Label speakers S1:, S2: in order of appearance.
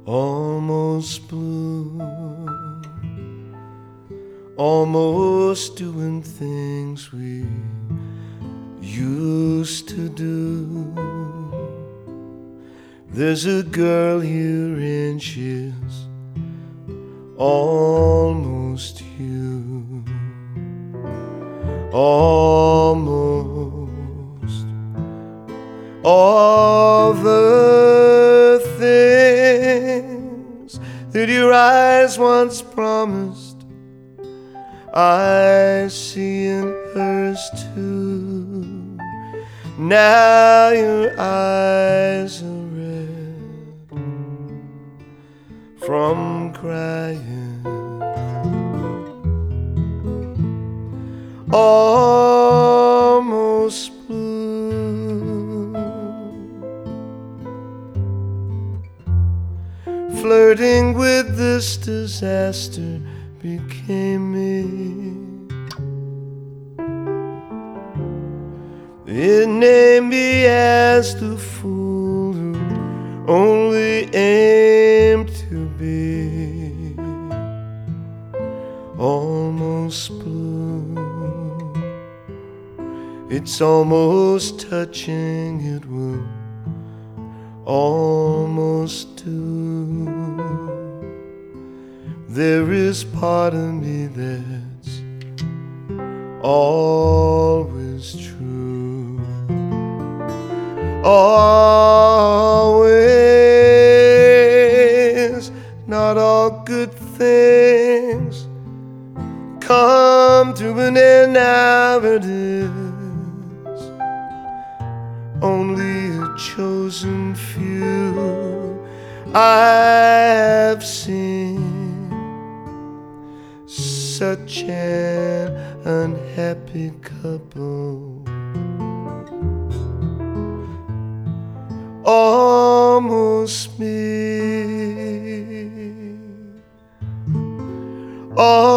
S1: almost blue, almost doing things we used to do. There's a girl here and she's almost you, almost all the things that your eyes once promised I see in hers too. Now your eyes are red from crying, almost blue, flirting with this disaster became me. It named me as the fool who only aimed to be almost blue. It's almost touching, it will almost do. There is part of me that's always true, always. Not all good things come to an end, now it is only a chosen few I've seen. Such an unhappy couple, almost me, almost